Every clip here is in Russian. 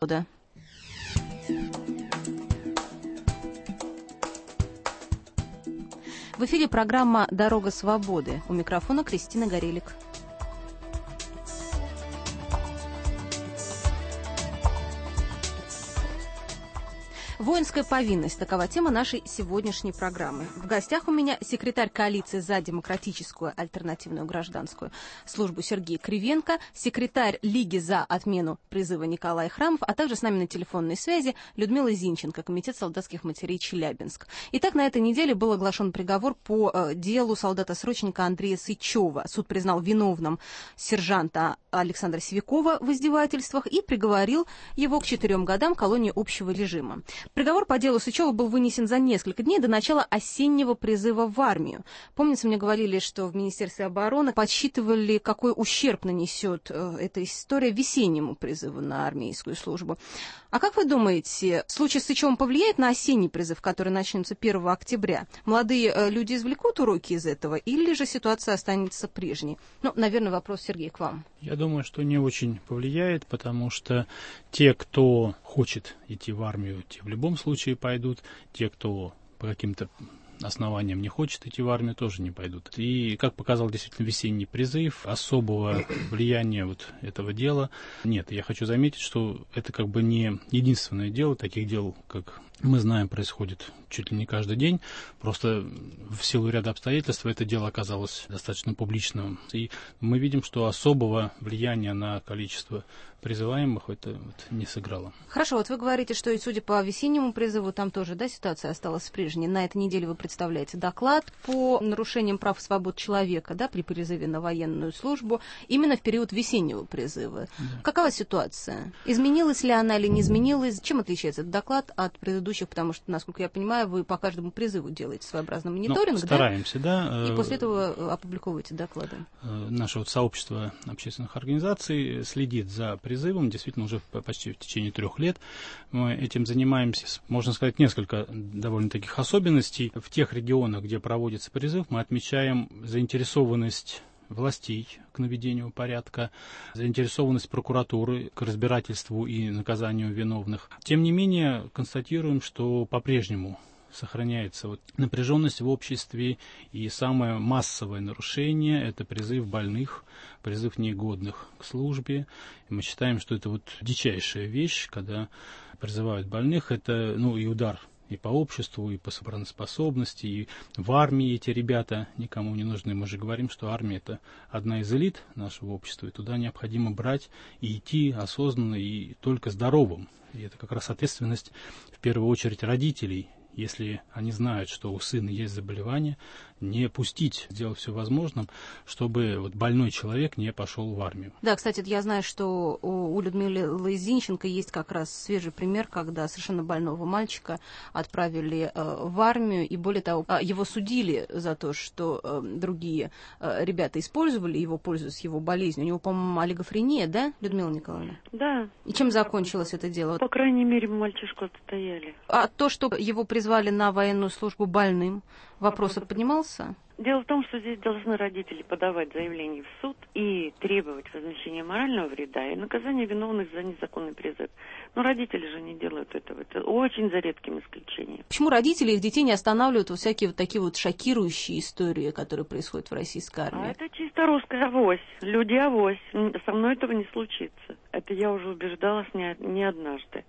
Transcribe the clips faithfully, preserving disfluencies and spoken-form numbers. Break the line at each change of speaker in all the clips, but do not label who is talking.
свобода». В эфире программа «Дорога свободы». У микрофона Кристина Горелик. Воинская повинность – такова тема нашей сегодняшней программы. В гостях у меня секретарь коалиции за демократическую альтернативную гражданскую службу Сергей Кривенко, секретарь Лиги за отмену призыва Николай Храмов, а также с нами на телефонной связи Людмила Зинченко, Комитет солдатских матерей Челябинск. Итак, на этой неделе был оглашен приговор по э, делу солдата-срочника Андрея Сычева. Суд признал виновным сержанта Александра Севякова в издевательствах и приговорил его к четырем годам колонии общего режима. Приговор по делу Сычева был вынесен за несколько дней до начала осеннего призыва в армию. Помнится, мне говорили, что в Министерстве обороны подсчитывали, какой ущерб нанесет э, эта история весеннему призыву на армейскую службу. А как вы думаете, случай с Сычевым повлияет на осенний призыв, который начнется первого октября? Молодые э, люди извлекут уроки из этого, или же ситуация останется прежней? Ну, наверное, вопрос, Сергей, к вам.
Я думаю, что не очень повлияет, потому что те, кто хочет идти в армию, те в любом случае пойдут. Те, кто по каким-то основаниям не хочет идти в армию, тоже не пойдут. И, как показал действительно весенний призыв, особого влияния вот этого дела нет. Я хочу заметить, что это как бы не единственное дело. Таких дел, как мы знаем, происходит чуть ли не каждый день. Просто в силу ряда обстоятельств это дело оказалось достаточно публичным. И мы видим, что особого влияния на количество призываемых это вот не сыграло.
Хорошо, вот вы говорите, что и судя по весеннему призыву, там тоже, да, ситуация осталась прежней. На этой неделе вы представляете доклад по нарушениям прав и свобод человека, да, при призыве на военную службу, именно в период весеннего призыва. Да. Какова ситуация? Изменилась ли она или не изменилась? Чем отличается этот доклад от предыдущих? Потому что, насколько я понимаю, вы по каждому призыву делаете своеобразный мониторинг,
ну, стараемся, да?
да? И после этого опубликовываете доклады.
Наше вот сообщество общественных организаций следит за призывом, действительно, уже почти в течение трех лет. Мы этим занимаемся, можно сказать, несколько довольно таких особенностей. В тех регионах, где проводится призыв, мы отмечаем заинтересованность властей к наведению порядка, заинтересованность прокуратуры к разбирательству и наказанию виновных. Тем не менее, констатируем, что по-прежнему сохраняется вот напряженность в обществе, и самое массовое нарушение – это призыв больных, призыв негодных к службе. И мы считаем, что это вот дичайшая вещь, когда призывают больных, это ну и удар и по обществу, и по обороноспособности, и в армии эти ребята никому не нужны. Мы же говорим, что армия – это одна из элит нашего общества, и туда необходимо брать и идти осознанно и только здоровым. И это как раз ответственность, в первую очередь, родителей. Если они знают, что у сына есть заболевание, не пустить, сделать все возможным, чтобы вот больной человек не пошел в армию.
Да, кстати, я знаю, что у Людмилы Зинченко есть как раз свежий пример, когда совершенно больного мальчика отправили э, в армию, и более того, его судили за то, что э, другие э, ребята использовали его, пользуясь его болезнью. У него, по-моему, олигофрения, да, Людмила Николаевна?
Да.
И чем закончилось это дело?
По крайней мере, мальчишку отстояли.
А то, что его призвали на военную службу больным, вопрос поднимался?
Дело в том, что здесь должны родители подавать заявление в суд и требовать возмещения морального вреда и наказания виновных за незаконный призыв. Но родители же не делают этого. Это очень за редким исключением.
Почему родители их детей не останавливают вот всякие вот такие вот шокирующие истории, которые происходят в российской армии?
А это чисто русская авось. Люди авось. Со мной этого не случится. Это я уже убеждалась не, не однажды.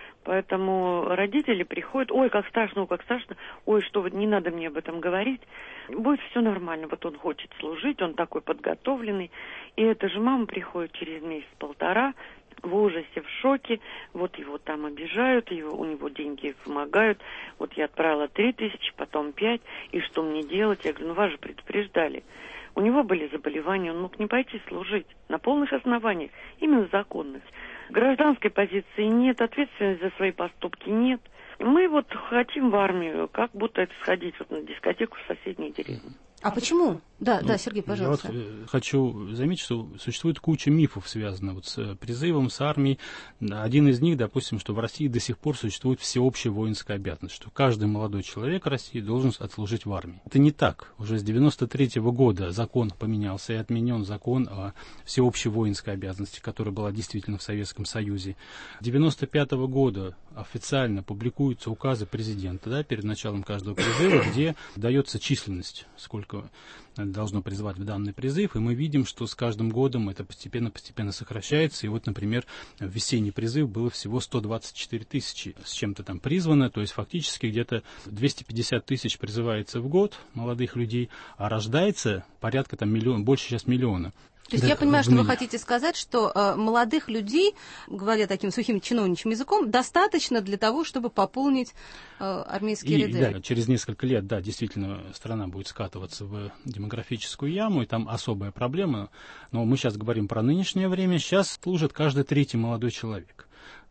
Поэтому родители приходят, ой, как страшно, ой, как страшно, ой, что вот не надо мне об этом говорить, будет все нормально, вот он хочет служить, он такой подготовленный, и эта же мама приходит через месяц-полтора в ужасе, в шоке, вот его там обижают, его, у него деньги вымогают, вот я отправила три тысячи, потом пять, и что мне делать? Я говорю, ну вас же предупреждали. У него были заболевания, он мог не пойти служить на полных основаниях, именно законных. Гражданской позиции нет, ответственности за свои поступки нет. Мы вот хотим в армию, как будто это сходить вот на дискотеку в соседней деревне.
А почему? Да, ну, да, Сергей, пожалуйста.
Я вот хочу заметить, что существует куча мифов, связанных вот с призывом, с армией. Один из них, допустим, что в России до сих пор существует всеобщая воинская обязанность, что каждый молодой человек России должен отслужить в армии. Это не так. Уже с девяносто третьего года закон поменялся и отменен закон о всеобщей воинской обязанности, которая была действительно в Советском Союзе. С девяносто пятого года официально публикуются указы президента, да, перед началом каждого призыва, где дается численность, сколько должно призвать в данный призыв, и мы видим, что с каждым годом это постепенно-постепенно сокращается, и вот, например, весенний призыв было всего сто двадцать четыре тысячи с чем-то там призвано, то есть фактически где-то двести пятьдесят тысяч призывается в год молодых людей, а рождается порядка там миллион, больше сейчас миллиона.
То есть да, я понимаю, что вы хотите сказать, что э, молодых людей, говоря таким сухим чиновничьим языком, достаточно для того, чтобы пополнить э, армейские
и,
ряды.
Да, через несколько лет, да, действительно, страна будет скатываться в демографическую яму, и там особая проблема. Но мы сейчас говорим про нынешнее время. Сейчас служит каждый третий молодой человек.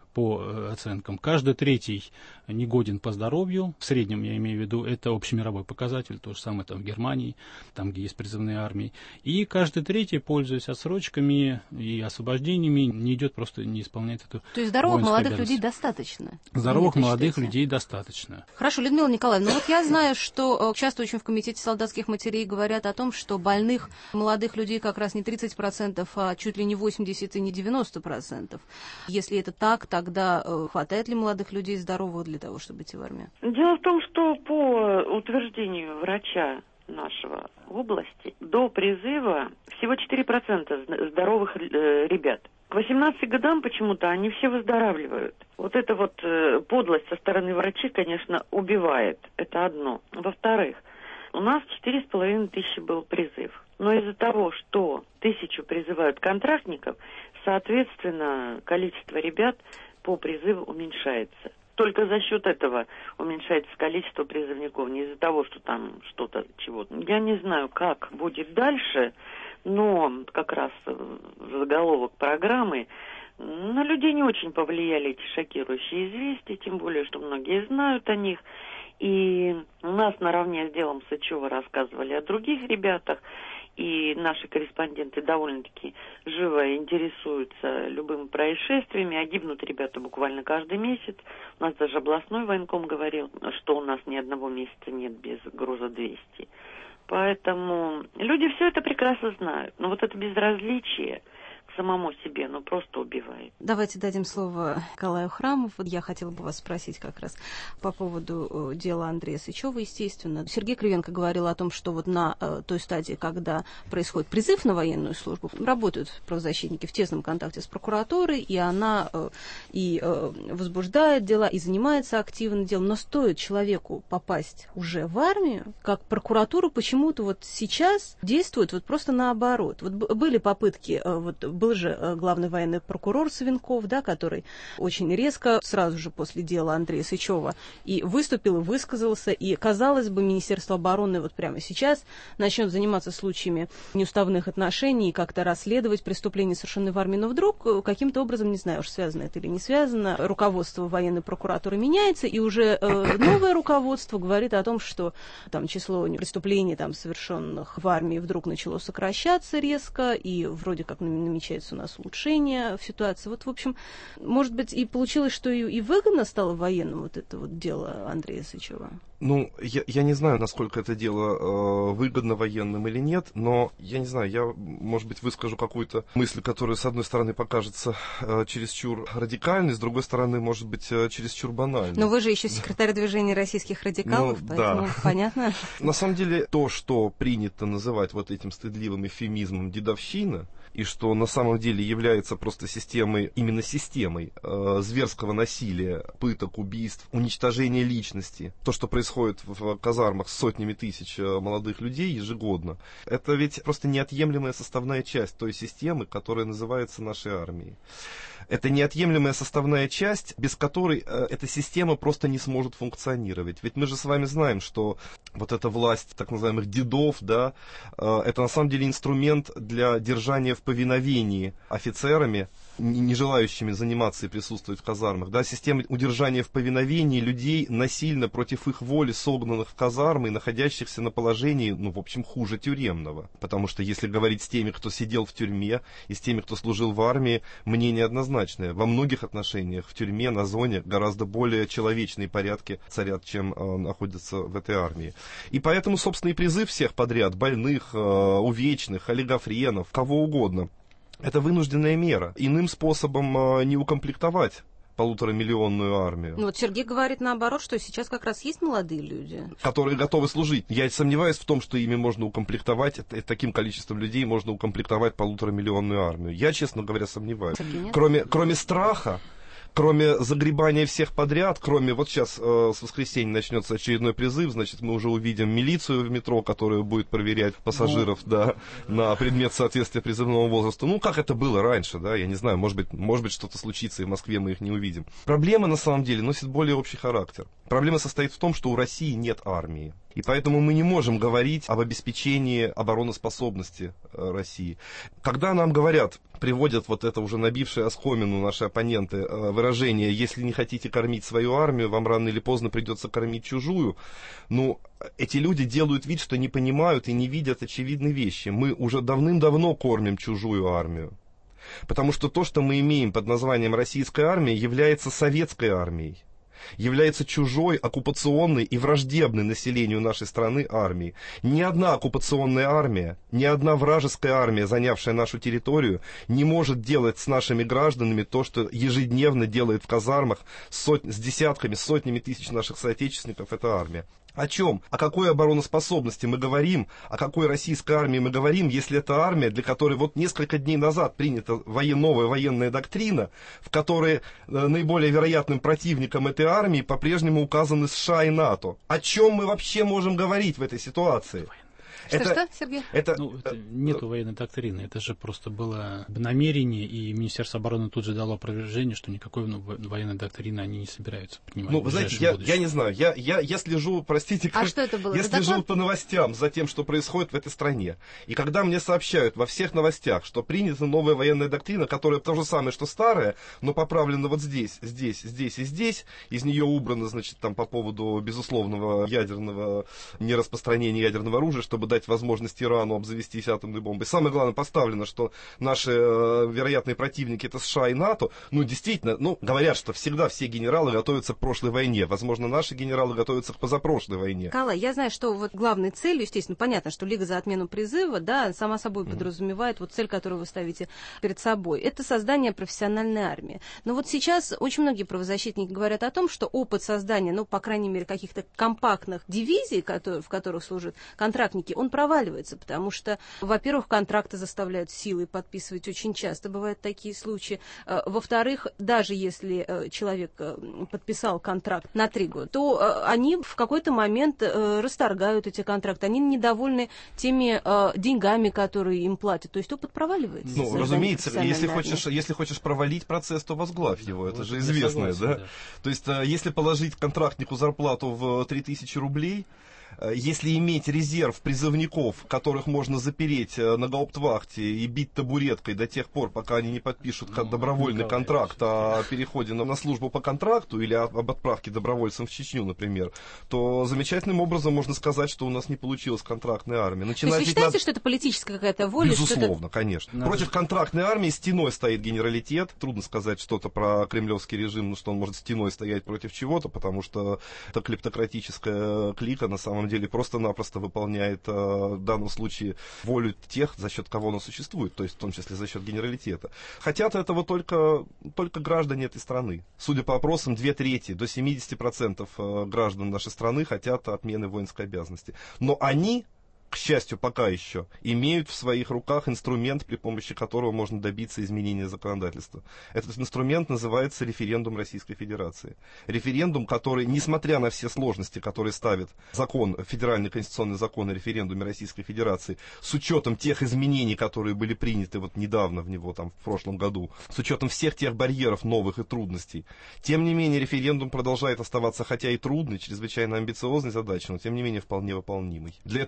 По оценкам. Каждый третий негоден по здоровью. В среднем, я имею в виду, это общемировой показатель. То же самое там в Германии, там, где есть призывные армии. И каждый третий, пользуясь отсрочками и освобождениями, не идет, просто не исполняет эту
То есть здоровых молодых людей достаточно?
Здоровых молодых считаете? людей достаточно.
Хорошо, Людмила Николаевна, ну вот я знаю, что часто очень в Комитете солдатских матерей говорят о том, что больных молодых людей как раз не тридцать процентов, а чуть ли не восемьдесят процентов и не девяносто процентов. Если это так, так Тогда э, хватает ли молодых людей здоровых для того, чтобы идти в армию?
Дело в том, что по утверждению врача нашего области до призыва всего четыре процента здоровых э, ребят. К восемнадцати годам почему-то они все выздоравливают. Вот эта вот э, подлость со стороны врачей, конечно, убивает. Это одно. Во-вторых, у нас четыре с половиной тысячи был призыв. Но из-за того, что тысячу призывают контрактников, соответственно, количество ребят по призыву уменьшается. Только за счет этого уменьшается количество призывников, не из-за того, что там что-то, чего-то. Я не знаю, как будет дальше, но как раз заголовок программы на людей не очень повлияли эти шокирующие известия, тем более, что многие знают о них. И у нас наравне с делом Сычева рассказывали о других ребятах, и наши корреспонденты довольно-таки живо интересуются любыми происшествиями, а гибнут ребята буквально каждый месяц. У нас даже областной военком говорил, что у нас ни одного месяца нет без груза двести. Поэтому люди все это прекрасно знают. Но вот это безразличие к самому себе, ну, просто убивает.
Давайте дадим слово Николаю Храмову. Я хотела бы вас спросить как раз по поводу дела Андрея Сычева, естественно. Сергей Кривенко говорил о том, что вот на э, той стадии, когда происходит призыв на военную службу, работают правозащитники в тесном контакте с прокуратурой, и она э, и э, возбуждает дела, и занимается активно делом. Но стоит человеку попасть уже в армию, как прокуратура почему-то вот сейчас действует вот просто наоборот. Вот были попытки, э, вот был же главный военный прокурор Савенков, да, который очень резко, сразу же после дела Андрея Сычева, и выступил, и высказался, и, казалось бы, Министерство обороны вот прямо сейчас начнет заниматься случаями неуставных отношений и как-то расследовать преступления, совершенные в армии, но вдруг каким-то образом, не знаю уж, связано это или не связано, руководство военной прокуратуры меняется, и уже э, новое руководство говорит о том, что там число преступлений, там, совершенных в армии, вдруг начало сокращаться резко, и вроде как намечается у нас улучшение в ситуации. Вот, в общем, может быть, и получилось, что и, и выгодно стало военным вот это вот дело Андрея Сычева?
Ну, я, я не знаю, насколько это дело э, выгодно военным или нет, но я не знаю, я, может быть, выскажу какую-то мысль, которая, с одной стороны, покажется э, чересчур радикальной, с другой стороны, может быть, э, чересчур банальной.
Но вы же еще секретарь движения российских радикалов, ну, поэтому да. Понятно.
На самом деле, то, что принято называть вот этим стыдливым эвфемизмом «дедовщина», и что на самом деле является просто системой, именно системой э, зверского насилия, пыток, убийств, уничтожения личности, то, что происходит в казармах с сотнями тысяч молодых людей ежегодно, это ведь просто неотъемлемая составная часть той системы, которая называется нашей армией. Это неотъемлемая составная часть, без которой э, эта система просто не сможет функционировать. Ведь мы же с вами знаем, что вот эта власть так называемых дедов, да, э, это на самом деле инструмент для держания в повиновении офицерами не желающими заниматься и присутствовать в казармах, да, система удержания в повиновении людей насильно против их воли согнанных в казармы и находящихся на положении, ну, в общем, хуже тюремного. Потому что если говорить с теми, кто сидел в тюрьме, и с теми, кто служил в армии, мнение однозначное. Во многих отношениях в тюрьме, на зоне гораздо более человечные порядки царят, чем э, находятся в этой армии. И поэтому, собственно, и призыв всех подряд, больных, э, увечных, олигофренов, кого угодно, это вынужденная мера. Иным способом э, не укомплектовать полуторамиллионную армию.
Ну вот Сергей говорит наоборот, что сейчас как раз есть молодые люди,
которые готовы служить. Я сомневаюсь в том, что ими можно укомплектовать, таким количеством людей можно укомплектовать полуторамиллионную армию. Я, честно говоря, сомневаюсь.
Сергей,
кроме, кроме страха, кроме загребания всех подряд, кроме, вот сейчас э, с воскресенья начнется очередной призыв, значит, мы уже увидим милицию в метро, которая будет проверять пассажиров, ну, да, на предмет соответствия призывному возрасту. Ну, как это было раньше, да, я не знаю, может быть, может быть, что-то случится, и в Москве мы их не увидим. Проблема, на самом деле, носит более общий характер. Проблема состоит в том, что у России нет армии. И поэтому мы не можем говорить об обеспечении обороноспособности России. Когда нам говорят, приводят вот это уже набившее оскомину наши оппоненты выражение: если не хотите кормить свою армию, вам рано или поздно придется кормить чужую. Ну, эти люди делают вид, что не понимают и не видят очевидные вещи. Мы уже давным-давно кормим чужую армию. Потому что то, что мы имеем под названием российская армия, является советской армией. Является чужой, оккупационной и враждебной населению нашей страны армией. Ни одна оккупационная армия, ни одна вражеская армия, занявшая нашу территорию, не может делать с нашими гражданами то, что ежедневно делает в казармах с, сот... с десятками, сотнями тысяч наших соотечественников эта армия. О чем? О какой обороноспособности мы говорим? О какой российской армии мы говорим, если это армия, для которой вот несколько дней назад принята воен... новая военная доктрина, в которой э, наиболее вероятным противником этой армии по-прежнему указаны США и НАТО? О чем мы вообще можем говорить в этой ситуации?
Что-что, это, Сергей?
Это, ну, это нету военной доктрины, это же просто было намерение, и Министерство обороны тут же дало опровержение, что никакой ну, военной доктрины они не собираются принимать.
Ну, вы знаете, я, я не знаю, я, я, я слежу, простите, как,
а что это было?
я слежу доклад? по новостям за тем, что происходит в этой стране. И когда мне сообщают во всех новостях, что принята новая военная доктрина, которая то же самое, что старая, но поправлена вот здесь, здесь, здесь и здесь, из нее убрано, значит, там по поводу безусловного ядерного нераспространения ядерного оружия, чтобы дать возможность Ирану обзавестись атомной бомбой. Самое главное, поставлено, что наши э, вероятные противники это США и НАТО. Ну, действительно, ну, говорят, что всегда все генералы готовятся к прошлой войне. Возможно, наши генералы готовятся к позапрошлой войне.
Калай, я знаю, что вот главной целью, естественно, понятно, что Лига за отмену призыва, да, сама собой mm-hmm. подразумевает вот цель, которую вы ставите перед собой. Это создание профессиональной армии. Но вот сейчас очень многие правозащитники говорят о том, что опыт создания, ну, по крайней мере, каких-то компактных дивизий, которые, в которых служат контрактники, он проваливается, потому что, во-первых, контракты заставляют силой подписывать очень часто, бывают такие случаи. Во-вторых, даже если человек подписал контракт на три года, то они в какой-то момент расторгают эти контракты, они недовольны теми деньгами, которые им платят, то есть опыт проваливается.
Ну, разумеется, если хочешь, если хочешь провалить процесс, то возглавь его, это вот же известно, да? да? То есть, если положить контрактнику зарплату в три тысячи рублей, если иметь резерв призывников, которых можно запереть на гауптвахте и бить табуреткой до тех пор, пока они не подпишут ну, добровольный Николай, контракт о переходе на, на службу по контракту или об, об отправке добровольцам в Чечню, например, то замечательным образом можно сказать, что у нас не получилась контрактная армия. Начинать
то есть вы считаете, надо... что это политическая какая-то воля?
Безусловно, конечно. Надо... Против контрактной армии стеной стоит генералитет. Трудно сказать что-то про кремлевский режим, что он может стеной стоять против чего-то, потому что это клептократическая клика на самом деле просто-напросто выполняет э, в данном случае волю тех, за счет кого оно существует, то есть в том числе за счет генералитета. Хотят этого только, только граждане этой страны. Судя по опросам, две трети, до семьдесят процентов э, граждан нашей страны хотят отмены воинской обязанности. Но они, к счастью, пока еще имеют в своих руках инструмент, при помощи которого можно добиться изменения законодательства. Этот инструмент называется референдум Российской Федерации. Референдум, который, несмотря на все сложности, которые ставит закон, федеральный конституционный закон о референдуме Российской Федерации, с учетом тех изменений, которые были приняты вот недавно в него, там, в прошлом году, с учетом всех тех барьеров новых и трудностей, тем не менее референдум продолжает оставаться, хотя и трудной, чрезвычайно амбициозной задачей, но тем не менее вполне выполнимой. Для этого нужно собрать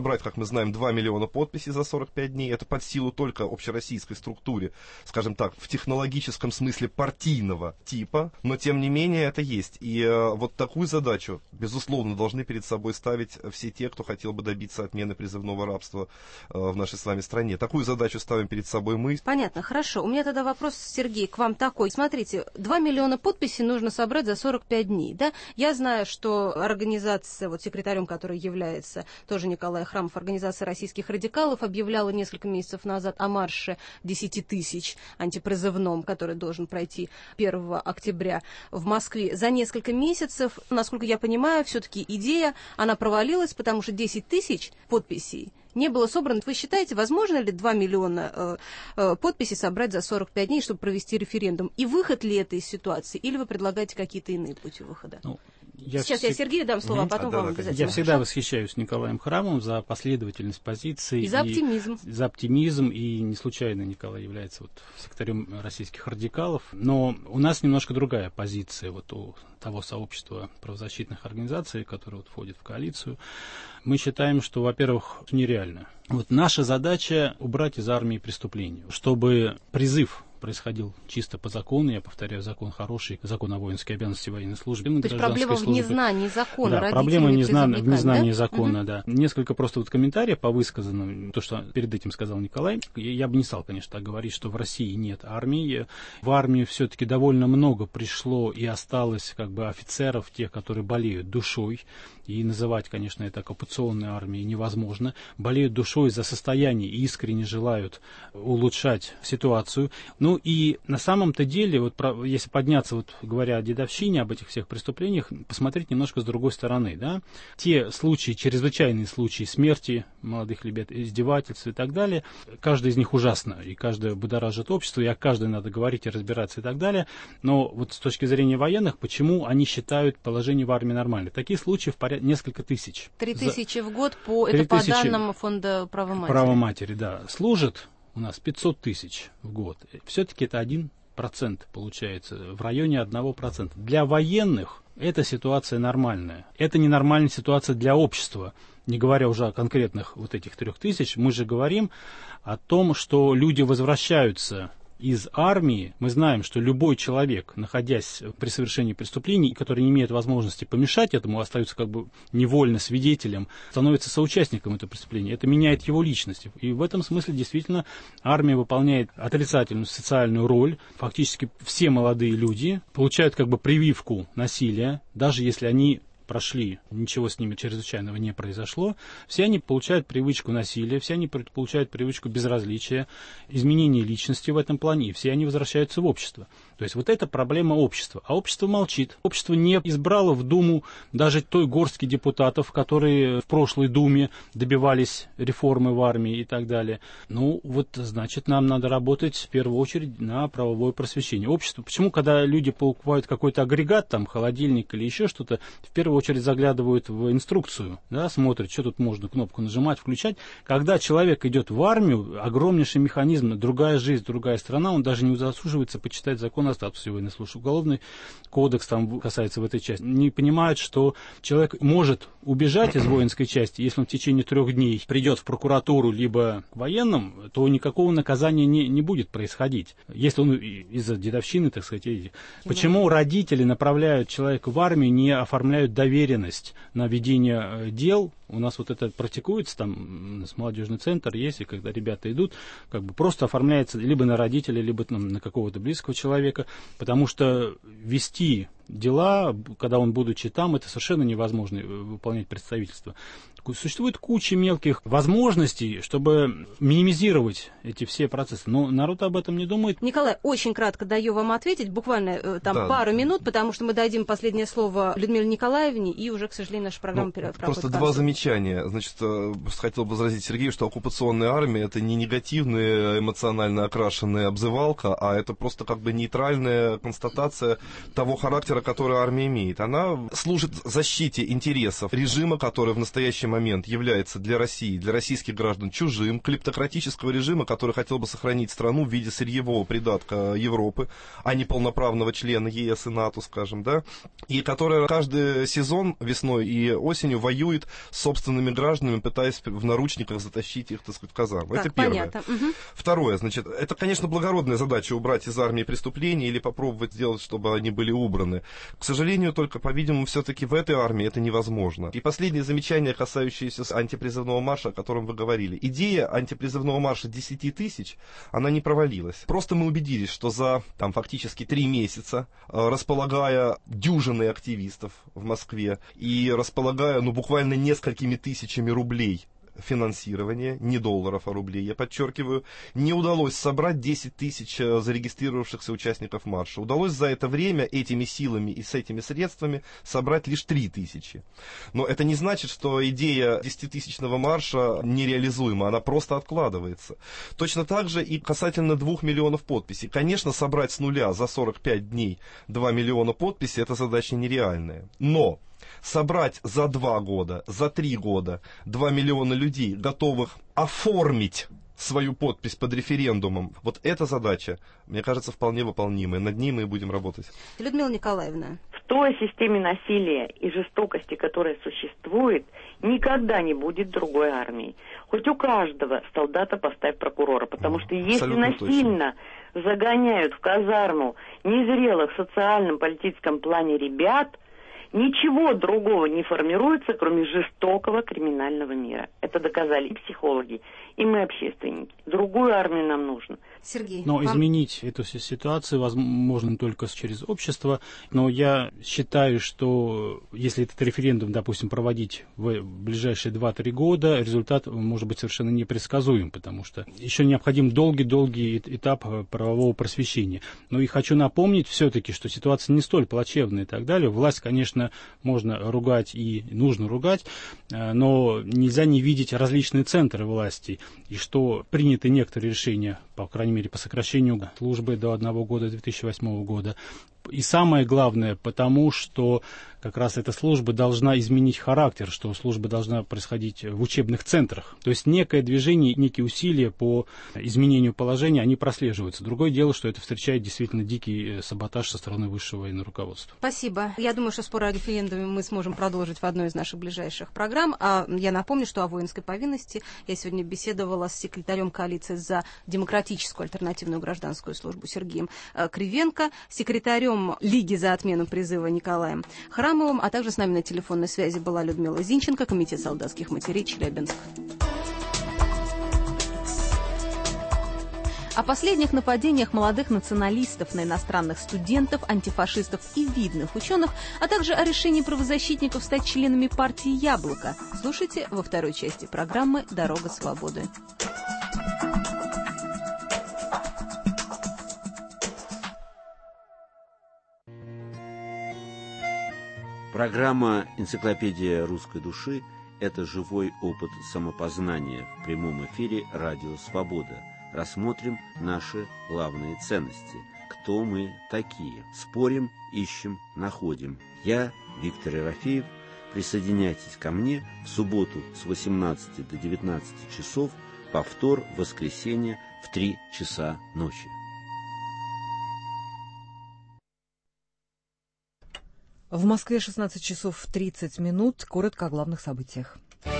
собрать, как мы знаем, два миллиона подписей за сорок пять дней. Это под силу только общероссийской структуре, скажем так, в технологическом смысле партийного типа, но тем не менее это есть. И э, вот такую задачу, безусловно, должны перед собой ставить все те, кто хотел бы добиться отмены призывного рабства э, в нашей с вами стране. Такую задачу ставим перед собой мы.
Понятно, хорошо. У меня тогда вопрос, Сергей, к вам такой. Смотрите, два миллиона подписей нужно собрать за сорок пять дней, да? Я знаю, что организация, вот секретарем, который является тоже Николай Храмов, организация российских радикалов, объявляла несколько месяцев назад о марше десяти тысяч антипризывном, который должен пройти первого октября в Москве. За несколько месяцев, насколько я понимаю, все-таки идея, она провалилась, потому что десять тысяч подписей не было собрано. Вы считаете, возможно ли два миллиона э, э, подписей собрать за сорок пять дней, чтобы провести референдум? И выход ли это из ситуации? Или вы предлагаете какие-то иные пути выхода? Ну, я Сейчас всег... я Сергею дам слово, mm-hmm. а потом а, вам да, обязательно.
Я всегда восхищаюсь Николаем Храмовым за последовательность позиций.
И за оптимизм.
И, за оптимизм. И не случайно Николай является вот секретарем российских радикалов. Но у нас немножко другая позиция вот у того сообщества правозащитных организаций, которое вот входит в коалицию. Мы считаем, что, во-первых, нереально. Вот наша задача убрать из армии преступления, чтобы призыв происходил чисто по закону, я повторяю, закон хороший, закон о воинской обязанности военной службы.
То есть проблема в незнании закона,
да, проблема незна... в незнании да? закона, угу. да. Несколько просто вот комментариев по высказанному, то, что перед этим сказал Николай. Я бы не стал, конечно, так говорить, что в России нет армии. В армию все-таки довольно много пришло и осталось как бы офицеров, тех, которые болеют душой. И называть, конечно, это оккупационной армией невозможно. Болеют душой за состояние и искренне желают улучшать ситуацию. Ну и на самом-то деле, вот если подняться, вот говоря о дедовщине, об этих всех преступлениях, посмотреть немножко с другой стороны, да. Те случаи, чрезвычайные случаи смерти молодых ребят, издевательств и так далее, каждый из них ужасно, и каждый будоражит общество, и о каждой надо говорить и разбираться и так далее. Но вот с точки зрения военных, почему они считают положение в армии нормальным? Такие случаи в порядке несколько тысяч.
Три тысячи в год, по, это по данным фонда права матери.
Права матери, да. Служит у нас пятьсот тысяч в год. Все-таки это один процент получается, в районе одного процента. Для военных эта ситуация нормальная. Это ненормальная ситуация для общества. Не говоря уже о конкретных вот этих трех тысяч, мы же говорим о том, что люди возвращаются из армии. Мы знаем, что любой человек, находясь при совершении преступлений, который не имеет возможности помешать этому, остается как бы невольно свидетелем, становится соучастником этого преступления. Это меняет его личность. И в этом смысле действительно армия выполняет отрицательную социальную роль. Фактически все молодые люди получают как бы прививку насилия, даже если они прошли, ничего с ними чрезвычайного не произошло, все они получают привычку насилия, все они получают привычку безразличия, изменения личности в этом плане, и все они возвращаются в общество. То есть вот это проблема общества. А общество молчит. Общество не избрало в Думу даже той горстки депутатов, которые в прошлой Думе добивались реформы в армии и так далее. Ну, вот, значит, нам надо работать в первую очередь на правовое просвещение. Общество, почему, когда люди покупают какой-то агрегат, там, холодильник или еще что-то, в первую очередь заглядывают в инструкцию, да, смотрят, что тут можно кнопку нажимать, включать. Когда человек идет в армию, огромнейший механизм, другая жизнь, другая страна, он даже не заслуживается почитать закон о статусе военнослужащего. Уголовный кодекс там касается в этой части. Не понимают, что человек может убежать из воинской части, если он в течение трех дней придет в прокуратуру либо к военным, то никакого наказания не, не будет происходить. Если он из-за дедовщины, так сказать. Почему родители направляют человека в армию, не оформляют доверенность на ведение дел? У нас вот это практикуется, там у нас молодежный центр есть, и когда ребята идут, как бы просто оформляется либо на родителя, либо там, на какого-то близкого человека, потому что вести дела, когда он, будучи там, это совершенно невозможно выполнять представительство. Существует куча мелких возможностей, чтобы минимизировать эти все процессы. Но народ об этом не думает.
Николай, очень кратко даю вам ответить, буквально там да. пару минут, потому что мы дадим последнее слово Людмиле Николаевне, и уже, к сожалению, наша программа ну, проходит.
Просто два замечания. Значит, хотел бы возразить Сергею, что оккупационная армия — это не негативная, эмоционально окрашенная обзывалка, а это просто как бы нейтральная констатация того характера, который армия имеет. Она служит защите интересов режима, который в настоящий момент момент является для России, для российских граждан чужим, клептократического режима, который хотел бы сохранить страну в виде сырьевого придатка Европы, а не полноправного члена ЕС и НАТО, скажем, да, и которая каждый сезон весной и осенью воюет с собственными гражданами, пытаясь в наручниках затащить их, так сказать, в казарму.
Так,
это первое.
угу.
Второе, значит, это, конечно, благородная задача убрать из армии преступления или попробовать сделать, чтобы они были убраны. К сожалению, только, по-видимому, все-таки в этой армии это невозможно. И последнее замечание, касающееся антипризывного марша, о котором вы говорили. Идея антипризывного марша десяти тысяч, она не провалилась. Просто мы убедились, что за, там, фактически три месяца, располагая дюжиной активистов в Москве и располагая, ну, буквально несколькими тысячами рублей финансирования, не долларов, а рублей, я подчеркиваю, не удалось собрать десять тысяч зарегистрировавшихся участников марша. Удалось за это время этими силами и с этими средствами собрать лишь три тысячи. Но это не значит, что идея десятитысячного марша нереализуема, она просто откладывается. Точно так же и касательно двух миллионов подписей. Конечно, собрать с нуля за сорок пять дней два миллиона подписей — это задача нереальная. Но собрать за два года, за три года два миллиона людей, готовых оформить свою подпись под референдумом, вот эта задача, мне кажется, вполне выполнимая. Над ней мы и будем работать.
Людмила Николаевна.
В той системе насилия и жестокости, которая существует, никогда не будет другой армии. Хоть у каждого солдата поставь прокурора, потому что если
Абсолютно
насильно точно загоняют в казарму незрелых в социальном, политическом плане ребят, ничего другого не формируется, кроме жестокого криминального мира. Это доказали и психологи, и мы, общественники. Другую армию нам нужно.
Сергей. Но вам... изменить эту ситуацию возможно только через общество. Но я считаю, что если этот референдум, допустим, проводить в ближайшие два-три года, результат может быть совершенно непредсказуем, потому что еще необходим долгий-долгий этап правового просвещения. Но и хочу напомнить все-таки, что ситуация не столь плачевная и так далее. Власть, конечно, можно ругать и нужно ругать, но нельзя не видеть различные центры власти, и что приняты некоторые решения, по крайней мере, по сокращению службы до одного года две тысячи восьмого года. И самое главное, потому что как раз эта служба должна изменить характер, что служба должна происходить в учебных центрах. То есть некое движение, некие усилия по изменению положения, они прослеживаются. Другое дело, что это встречает действительно дикий саботаж со стороны высшего военного руководства.
Спасибо. Я думаю, что спор о референдуме мы сможем продолжить в одной из наших ближайших программ. А я напомню, что о воинской повинности я сегодня беседовала с секретарем коалиции за демократическую альтернативную гражданскую службу Сергеем Кривенко, секретарем Лиги за отмену призыва Николаем Храмовым, а также с нами на телефонной связи была Людмила Зинченко, Комитет солдатских матерей, Челябинск. О последних нападениях молодых националистов на иностранных студентов, антифашистов и видных ученых, а также о решении правозащитников стать членами партии «Яблоко» слушайте во второй части программы «Дорога свободы».
Программа «Энциклопедия русской души» – это живой опыт самопознания в прямом эфире «Радио Свобода». Рассмотрим наши главные ценности. Кто мы такие? Спорим, ищем, находим. Я, Виктор Ерофеев. Присоединяйтесь ко мне в субботу с восемнадцати до девятнадцати часов, повтор в воскресенье в три часа ночи.
В Москве шестнадцать часов тридцать минут. Коротко о главных событиях.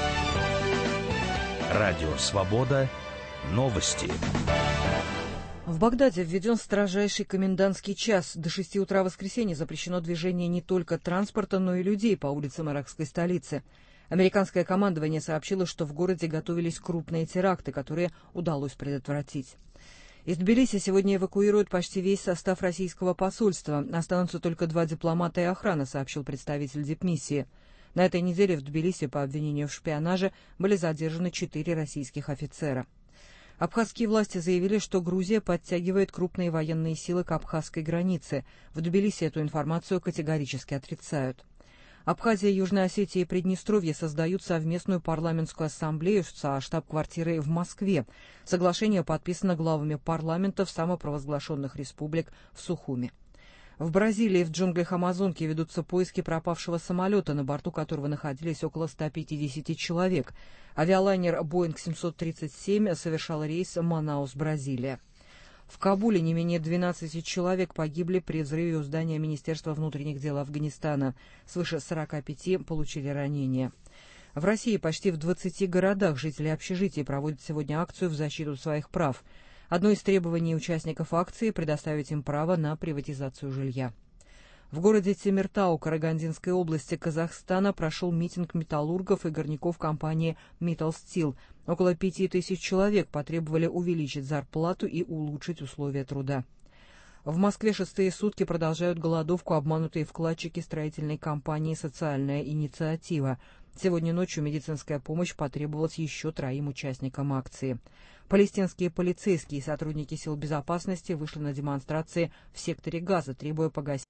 Радио «Свобода». Новости.
В Багдаде введен строжайший комендантский час. До шести утра воскресенья запрещено движение не только транспорта, но и людей по улицам иракской столицы. Американское командование сообщило, что в городе готовились крупные теракты, которые удалось предотвратить. Из Тбилиси сегодня эвакуируют почти весь состав российского посольства. Останутся только два дипломата и охрана, сообщил представитель дипмиссии. На этой неделе в Тбилиси по обвинению в шпионаже были задержаны четыре российских офицера. Абхазские власти заявили, что Грузия подтягивает крупные военные силы к абхазской границе. В Тбилиси эту информацию категорически отрицают. Абхазия, Южная Осетия и Приднестровье создают совместную парламентскую ассамблею со штаб-квартирой в Москве. Соглашение подписано главами парламентов самопровозглашенных республик в Сухуми. В Бразилии в джунглях Амазонки ведутся поиски пропавшего самолета, на борту которого находились около ста пятидесяти человек. Авиалайнер Боинг семьсот тридцать семь совершал рейс Манаус-Бразилия. В Кабуле не менее двенадцати человек погибли при взрыве у здания Министерства внутренних дел Афганистана. Свыше сорока пяти получили ранения. В России почти в двадцати городах жители общежитий проводят сегодня акцию в защиту своих прав. Одно из требований участников акции – предоставить им право на приватизацию жилья. В городе Темиртау Карагандинской области Казахстана прошел митинг металлургов и горняков компании «Металл Стил». Около пяти тысяч человек потребовали увеличить зарплату и улучшить условия труда. В Москве шестые сутки продолжают голодовку обманутые вкладчики строительной компании «Социальная инициатива». Сегодня ночью медицинская помощь потребовалась еще троим участникам акции. Палестинские полицейские и сотрудники сил безопасности вышли на демонстрации в секторе Газа, требуя погасить.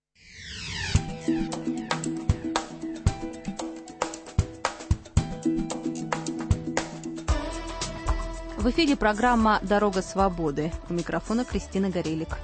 В эфире программа «Дорога свободы». У микрофона Кристина Горелик.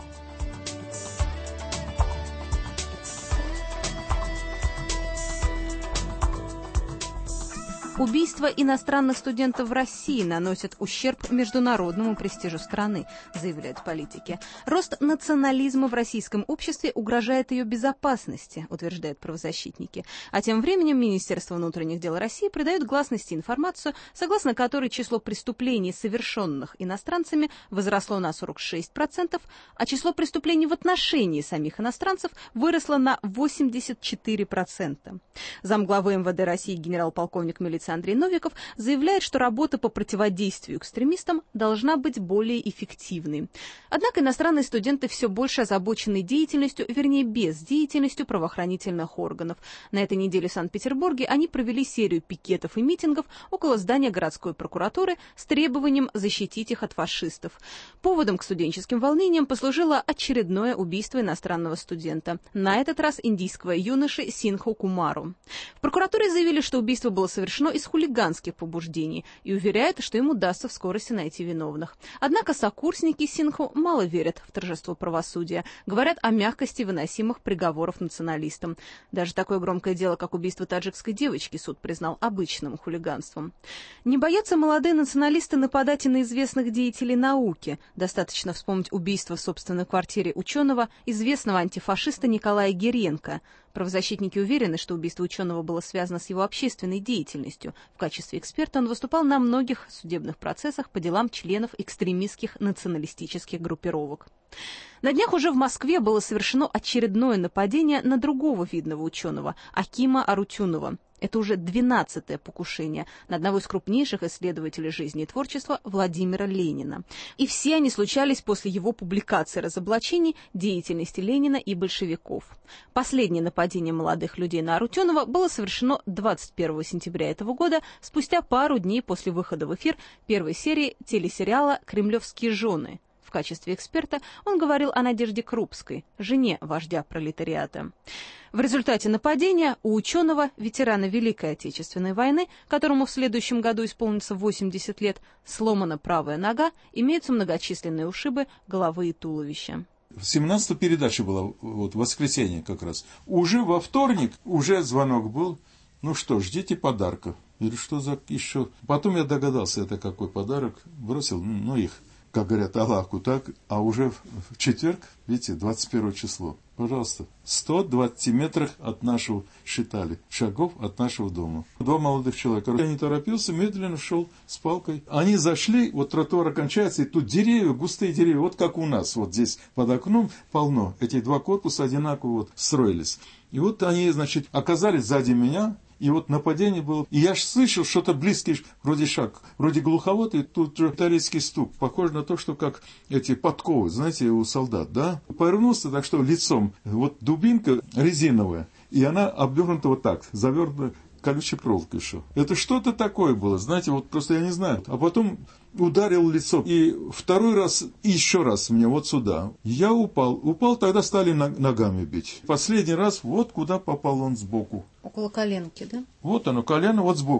Убийства иностранных студентов в России наносят ущерб международному престижу страны, заявляют политики. Рост национализма в российском обществе угрожает ее безопасности, утверждают правозащитники. А тем временем Министерство внутренних дел России придает гласности информацию, согласно которой число преступлений, совершенных иностранцами, возросло на сорок шесть процентов, а число преступлений в отношении самих иностранцев выросло на восемьдесят четыре процента. Замглавы эм вэ дэ России генерал-полковник милиции Андрей Новиков заявляет, что работа по противодействию экстремистам должна быть более эффективной. Однако иностранные студенты все больше озабочены деятельностью, вернее, бездеятельностью правоохранительных органов. На этой неделе в Санкт-Петербурге они провели серию пикетов и митингов около здания городской прокуратуры с требованием защитить их от фашистов. Поводом к студенческим волнениям послужило очередное убийство иностранного студента. На этот раз индийского юноши Синху Кумару. В прокуратуре заявили, что убийство было совершено из хулиганских побуждений и уверяют, что им удастся в скорости найти виновных. Однако сокурсники Синху мало верят в торжество правосудия, говорят о мягкости выносимых приговоров националистам. Даже такое громкое дело, как убийство таджикской девочки, суд признал обычным хулиганством. Не боятся молодые националисты нападать и на известных деятелей науки. Достаточно вспомнить убийство в собственной квартире ученого, известного антифашиста Николая Гиренко. Правозащитники уверены, что убийство ученого было связано с его общественной деятельностью. В качестве эксперта он выступал на многих судебных процессах по делам членов экстремистских националистических группировок. На днях уже в Москве было совершено очередное нападение на другого видного ученого, Акима Арутюнова. Это уже двенадцатое покушение на одного из крупнейших исследователей жизни и творчества Владимира Ленина. И все они случались после его публикации разоблачений деятельности Ленина и большевиков. Последнее нападение молодых людей на Арутюнова было совершено двадцать первого сентября этого года, спустя пару дней после выхода в эфир первой серии телесериала «Кремлевские жены». В качестве эксперта он говорил о Надежде Крупской, жене вождя пролетариата. В результате нападения у ученого, ветерана Великой Отечественной войны, которому в следующем году исполнится восемьдесят лет, сломана правая нога, имеются многочисленные ушибы головы и туловища.
семнадцатая передача была, вот, в воскресенье как раз. Уже во вторник, уже звонок был. Ну что, ждите подарков. Или что за еще? Потом я догадался, это какой подарок. Бросил, ну их, как говорят, Аллаху так. А уже в четверг, видите, двадцать первое число. Пожалуйста, сто двадцать метров от нашего, считали, шагов от нашего дома. Два молодых человека. Я не торопился, медленно шел с палкой. Они зашли, вот тротуар окончается, и тут деревья, густые деревья, вот как у нас, вот здесь под окном полно. Эти два корпуса одинаково вот строились. И вот они, значит, оказались сзади меня. И вот нападение было. И я ж слышал что-то близкий, вроде шаг, вроде глуховатый, тут же металлический стук. Похоже на то, что как эти подковы, знаете, у солдат, да? Повернулся так, что лицом. Вот дубинка резиновая, и она обвернута вот так, завернута колючей проволокой еще. Это что-то такое было, знаете, вот просто я не знаю. А потом ударил лицо. И второй раз, и еще раз мне вот сюда. Я упал. Упал, тогда стали ногами бить. Последний раз вот куда попал он сбоку.
Около коленки, да?
Вот оно, колено вот сбоку.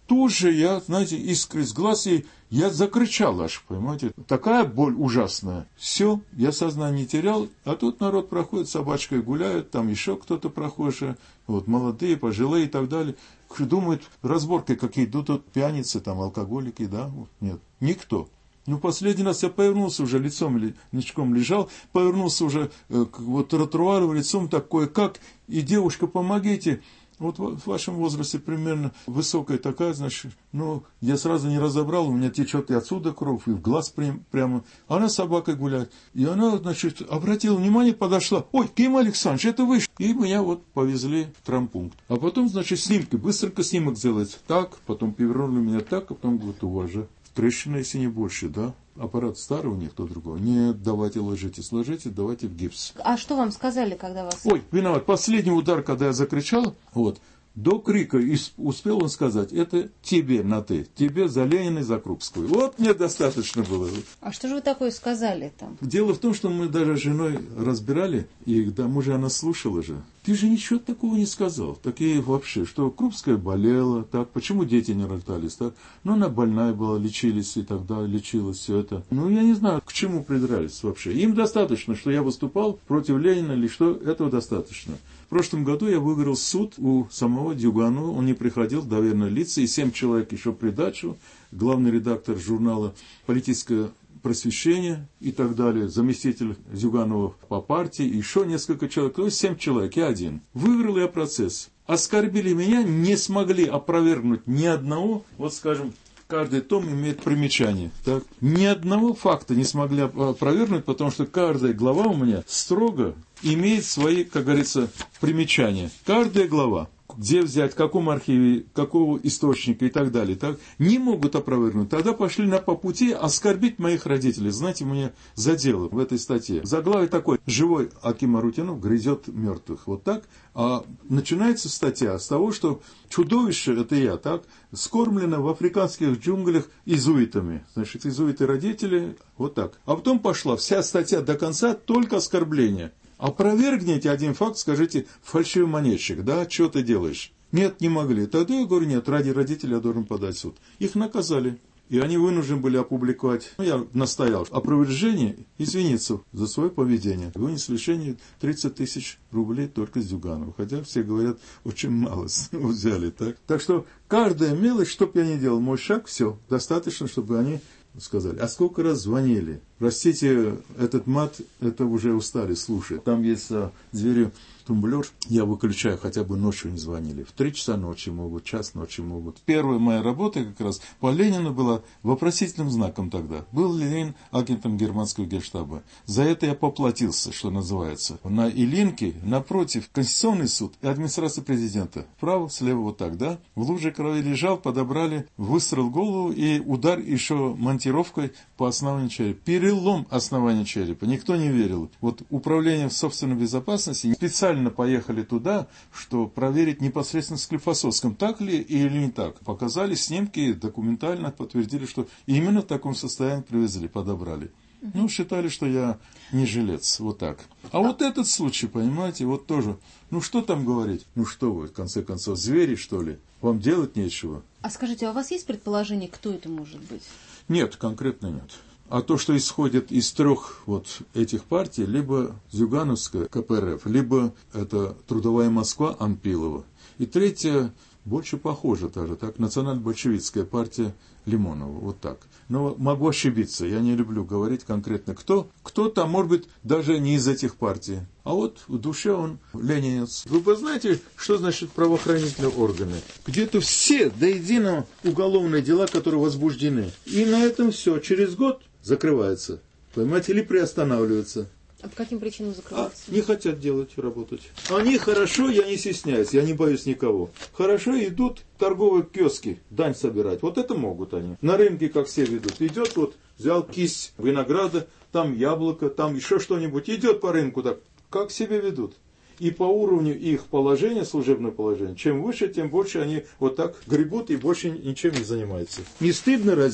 тут же я, знаете, искры из глаз, и я закричал аж, понимаете. Такая боль ужасная. Все, я сознание не терял, а тут народ проходит, собачкой гуляют, там еще кто-то прохожий, вот, молодые, пожилые и так далее. Думают, разборки какие-то, тут пьяницы, там, алкоголики, да? Нет, никто. Ну, последний раз я повернулся уже лицом, или ничком лежал, повернулся уже э, к вот, тротуару, лицом такое, как, и девушка, помогите. Вот в вашем возрасте примерно высокая такая, значит, ну, я сразу не разобрал, у меня течет и отсюда кровь, и в глаз прям, прямо. Она с собакой гуляет. И она, значит, обратила внимание, подошла. Ой, Ким Александрович, это вы. И меня вот повезли в травмпункт. А потом, значит, снимки, быстренько снимок сделать так, потом повернули меня так, а потом говорят, у вас же трещина, если не больше, да? Аппарат старый у них, то другого. Нет, давайте ложитесь, ложитесь, давайте в гипс.
А что вам сказали, когда вас...
Ой, виноват, последний удар, когда я закричал, вот, до крика успел он сказать, это тебе на ты, тебе за Ленина и за Крупскую. Вот мне достаточно было.
А что же вы такое сказали там?
Дело в том, что мы даже с женой разбирали, и к тому же она слушала же. Ты же ничего такого не сказал. Такие вообще, что Крупская болела, так, почему дети не рождались, так? Ну, она больная была, лечились и так далее, лечилась, все это. Ну, я не знаю, к чему придрались вообще. Им достаточно, что я выступал против Ленина, или что, этого достаточно. В прошлом году я выиграл суд у самого Дюганова, он не приходил, доверенные лица, и семь человек еще придачу, главный редактор журнала «Политическое просвещение» и так далее, заместитель Зюганова по партии, еще несколько человек, то есть семь человек, я один. Выиграл я процесс. Оскорбили меня, не смогли опровергнуть ни одного, вот скажем, каждый том имеет примечание. Так? Ни одного факта не смогли опровергнуть, потому что каждая глава у меня строго имеет свои, как говорится, примечания. Каждая глава, где взять, в каком архиве, какого источника и так далее, так, не могут опровергнуть. Тогда пошли на по пути оскорбить моих родителей. Знаете, мне задело в этой статье. Заглавие такое: «Живой Аким Арутюнов грызет мертвых». Вот так. А начинается статья с того, что чудовище, это я, так, скормлено в африканских джунглях изуитами. Значит, изуиты родители, вот так. А потом пошла вся статья до конца, только оскорбление. Опровергните один факт, скажите, фальшивый монетчик, да, что ты делаешь? Нет, не могли. Тогда я говорю, нет, ради родителей я должен подать в суд. Их наказали. И они вынуждены были опубликовать. Я настоял опровержение, извиниться за свое поведение. Вынес лишение тридцать тысяч рублей только с Дюганова. Хотя все говорят, очень мало взяли. Так, так что каждая мелочь, что бы я ни делал, мой шаг, все, достаточно, чтобы они сказали. А сколько раз звонили? Простите, этот мат, это уже устали слушать. Там есть а, двери тумблер, я выключаю, хотя бы ночью не звонили. В три часа ночи могут, час ночи могут. Первая моя работа как раз по Ленину была вопросительным знаком тогда. Был ли Ленин агентом германского генштаба? За это я поплатился, что называется. На Илинке, напротив, Конституционный суд и администрация президента. Вправо, слева вот так, да? В луже крови лежал, подобрали, выстрел в голову и удар еще монтировкой по основанию черепа. Перелом основания черепа. Никто не верил. Вот управление собственной безопасности специально поехали туда, что проверить непосредственно с Склифосовским, так ли или не так. Показали снимки, документально подтвердили, что именно в таком состоянии привезли, подобрали. Ну, считали, что я не жилец, вот так. А вот этот случай, понимаете, вот тоже, ну что там говорить? Ну что вы, в конце концов, звери, что ли? Вам делать нечего.
А скажите, а у вас есть предположение, кто это может быть?
Нет, конкретно нет. А то, что исходит из трех вот этих партий, либо Зюгановская ка пэ эр эф, либо это Трудовая Москва Анпилова. И третья, больше похожа даже, так, национально-большевистская партия Лимонова, вот так. Но могу ошибиться, я не люблю говорить конкретно кто. Кто-то, может быть, даже не из этих партий. А вот в душе он ленинец. Вы знаете, что значит правоохранительные органы? Где-то все до единого уголовные дела, которые возбуждены. И на этом все. Через год закрывается. Понимаете, или приостанавливается.
А по каким причинам закрываются?
А, не хотят делать, работать. Они хорошо, я не стесняюсь, я не боюсь никого. Хорошо идут торговые киоски, дань собирать. Вот это могут они. На рынке, как все ведут. Идет вот, взял кисть винограда, там яблоко, там еще что-нибудь. Идет по рынку так. Как себя ведут? И по уровню их положения, служебное положение, чем выше, тем больше они вот так гребут и больше ничем не занимаются. Не стыдно разве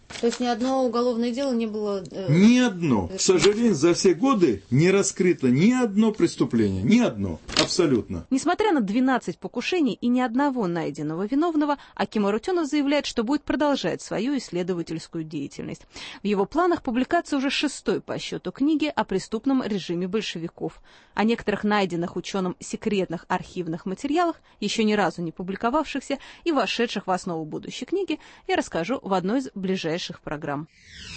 То есть ни одно уголовное дело не было... Э...
Ни одно. К сожалению, за все годы не раскрыто ни одно преступление. Ни одно. Абсолютно.
Несмотря на двенадцать покушений и ни одного найденного виновного, Аким Арутюнов заявляет, что будет продолжать свою исследовательскую деятельность. В его планах публикация уже шестой по счету книги о преступном режиме большевиков. О некоторых найденных ученым секретных архивных материалах, еще ни разу не публиковавшихся и вошедших в основу будущей книги, я расскажу в одной из ближайших программ.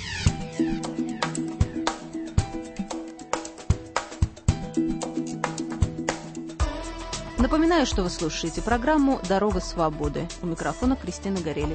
Напоминаю, что вы слушаете программу «Дорога свободы». У микрофона Кристина Горелик.